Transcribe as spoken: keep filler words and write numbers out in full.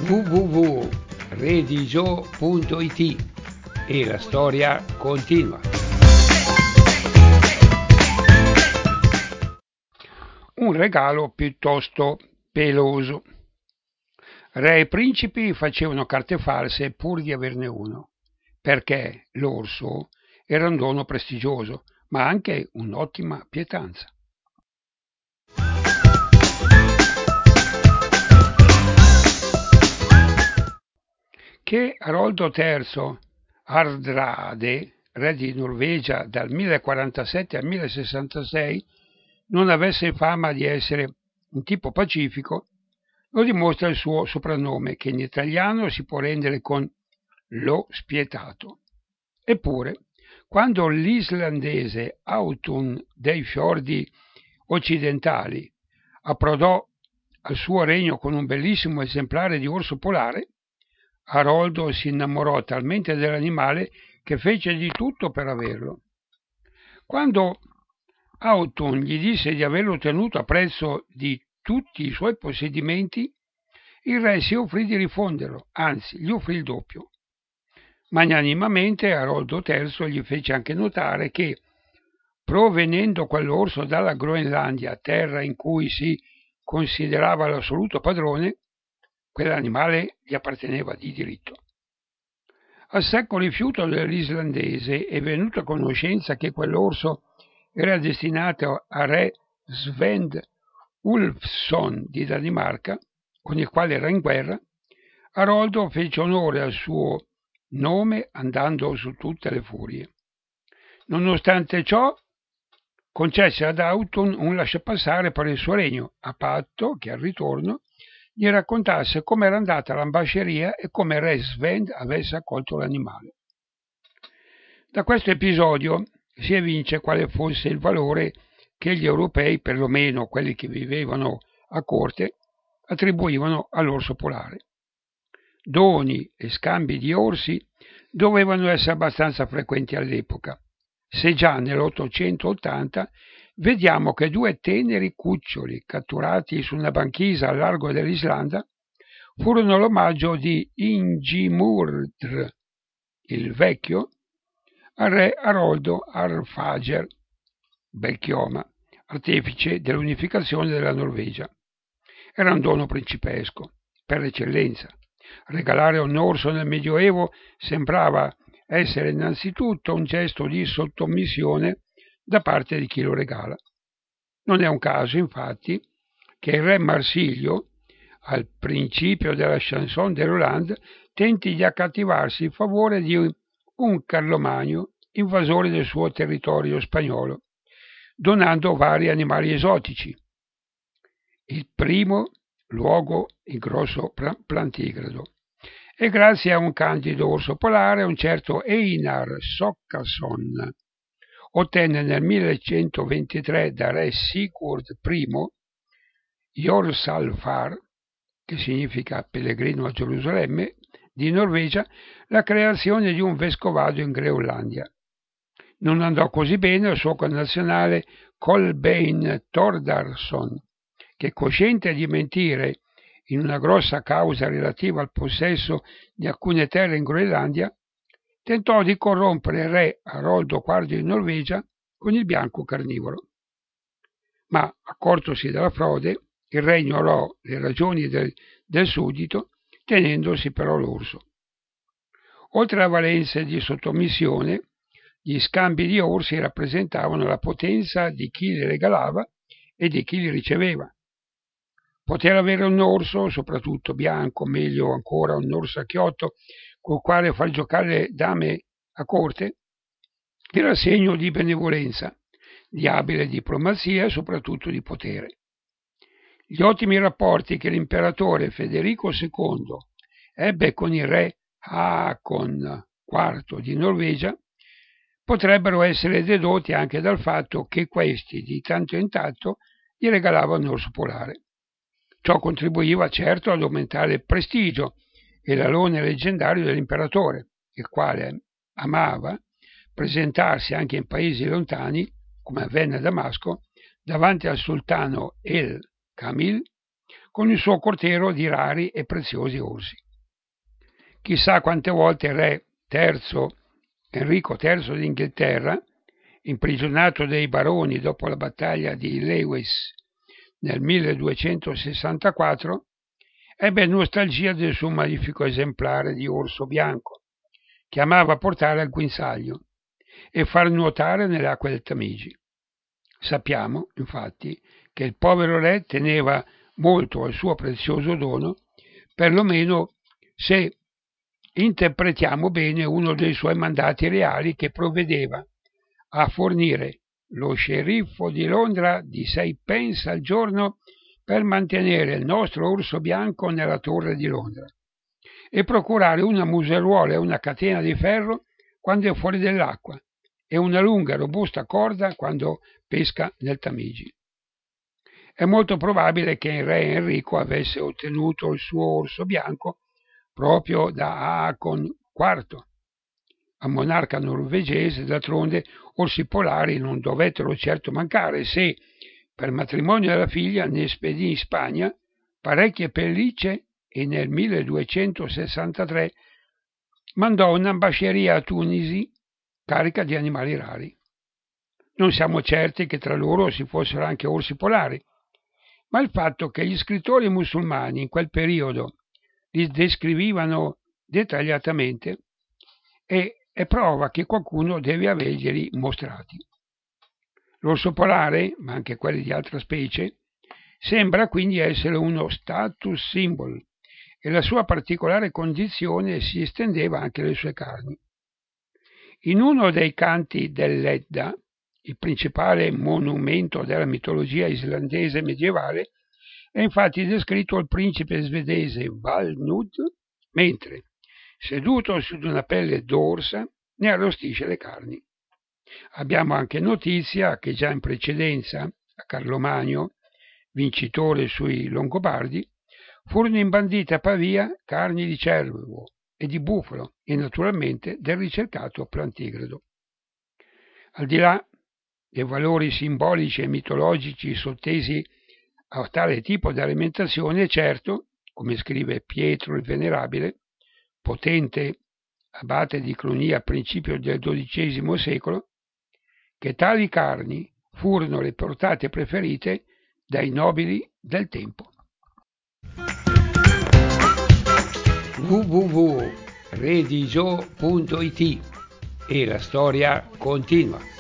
w w w punto redigio punto i t e la storia continua. Un regalo piuttosto peloso. Re e principi facevano carte false pur di averne uno, perché l'orso era un dono prestigioso, ma anche un'ottima pietanza. Che Aroldo terzo Hardrade, re di Norvegia dal millequarantasette al millesessantasei, non avesse fama di essere un tipo pacifico, lo dimostra il suo soprannome, che in italiano si può rendere con lo spietato. Eppure, quando l'islandese Autun dei fiordi occidentali approdò al suo regno con un bellissimo esemplare di orso polare, Aroldo si innamorò talmente dell'animale che fece di tutto per averlo. Quando Autun gli disse di averlo ottenuto a prezzo di tutti i suoi possedimenti, il re si offrì di rifonderlo, anzi gli offrì il doppio. Magnanimamente Aroldo terzo gli fece anche notare che, provenendo quell'orso dalla Groenlandia, terra in cui si considerava l'assoluto padrone, quell'animale gli apparteneva di diritto. Al secco rifiuto dell'islandese è venuto a conoscenza che quell'orso era destinato a re Svend Ulfsson di Danimarca, con il quale era in guerra. Aroldo fece onore al suo nome andando su tutte le furie. Nonostante ciò, concesse ad Autun un lasciapassare per il suo regno, a patto che al ritorno gli raccontasse come era andata l'ambasceria e come re Svend avesse accolto l'animale. Da questo episodio si evince quale fosse il valore che gli europei, perlomeno quelli che vivevano a corte, attribuivano all'orso polare. Doni e scambi di orsi dovevano essere abbastanza frequenti all'epoca, se già nell'ottocentottanta vediamo che due teneri cuccioli catturati su una banchisa al largo dell'Islanda furono l'omaggio di Ingimurdr il vecchio al re Aroldo Arfager Belchioma, artefice dell'unificazione della Norvegia. Era un dono principesco, per eccellenza. Regalare un orso nel Medioevo sembrava essere innanzitutto un gesto di sottomissione da parte di chi lo regala. Non è un caso, infatti, che il re Marsilio, al principio della chanson de Roland, tenti di accattivarsi in favore di un Carlomagno, invasore del suo territorio spagnolo, donando vari animali esotici. Il primo luogo il grosso plantigrado. E grazie a un candido orso polare, un certo Einar Sokkason ottenne nel millecentoventitré da re Sigurd I Jorsalfar, che significa pellegrino a Gerusalemme, di Norvegia, la creazione di un vescovado in Groenlandia. Non andò così bene al suo connazionale Kolbein Thordarson, che, cosciente di mentire in una grossa causa relativa al possesso di alcune terre in Groenlandia, tentò di corrompere il re Aroldo quarto di Norvegia con il bianco carnivoro. Ma, accortosi della frode, il re ignorò le ragioni del, del suddito, tenendosi però l'orso. Oltre alla valenza di sottomissione, gli scambi di orsi rappresentavano la potenza di chi li regalava e di chi li riceveva. Poter avere un orso, soprattutto bianco, meglio ancora un orso a chiotto, col quale far giocare dame a corte, era segno di benevolenza, di abile diplomazia e soprattutto di potere. Gli ottimi rapporti che l'imperatore Federico secondo ebbe con il re Haakon quarto di Norvegia potrebbero essere dedotti anche dal fatto che questi di tanto in tanto gli regalavano un orso polare. Ciò contribuiva certo ad aumentare il prestigio e l'alone leggendario dell'imperatore, il quale amava presentarsi anche in paesi lontani, come avvenne a Damasco, davanti al sultano El Kamil, con il suo corteo di rari e preziosi orsi. Chissà quante volte il re terzo, Enrico terzo d'Inghilterra, imprigionato dai baroni dopo la battaglia di Lewes nel milleduecentosessantaquattro, ebbe nostalgia del suo magnifico esemplare di orso bianco, che amava portare al guinzaglio e far nuotare nelle acque del Tamigi. Sappiamo, infatti, che il povero re teneva molto al suo prezioso dono, perlomeno se interpretiamo bene uno dei suoi mandati reali, che provvedeva a fornire lo sceriffo di Londra di sei pence al giorno per mantenere il nostro orso bianco nella torre di Londra e procurare una museruola e una catena di ferro quando è fuori dell'acqua e una lunga e robusta corda quando pesca nel Tamigi. È molto probabile che il re Enrico avesse ottenuto il suo orso bianco proprio da Haakon quarto, a monarca norvegese. D'altronde orsi polari non dovettero certo mancare se, per matrimonio della figlia, ne spedì in Spagna parecchie pellicce e nel milleduecentosessantatré mandò un'ambasceria a Tunisi carica di animali rari. Non siamo certi che tra loro ci fossero anche orsi polari, ma il fatto che gli scrittori musulmani in quel periodo li descrivivano dettagliatamente è, è prova che qualcuno deve averglieli mostrati. L'orso polare, ma anche quelli di altra specie, sembra quindi essere uno status symbol e la sua particolare condizione si estendeva anche alle sue carni. In uno dei canti dell'Edda, il principale monumento della mitologia islandese medievale, è infatti descritto il principe svedese Valnud mentre, seduto su una pelle d'orsa, ne arrostisce le carni. Abbiamo anche notizia che già in precedenza, a Carlo Magno, vincitore sui Longobardi, furono imbandite a Pavia carni di cervo e di bufalo e naturalmente del ricercato plantigrado. Al di là dei valori simbolici e mitologici sottesi a tale tipo di alimentazione, è certo, come scrive Pietro il Venerabile, potente abate di Cluny a principio del dodicesimo secolo, che tali carni furono le portate preferite dai nobili del tempo. w w w punto redigio punto it e la storia continua.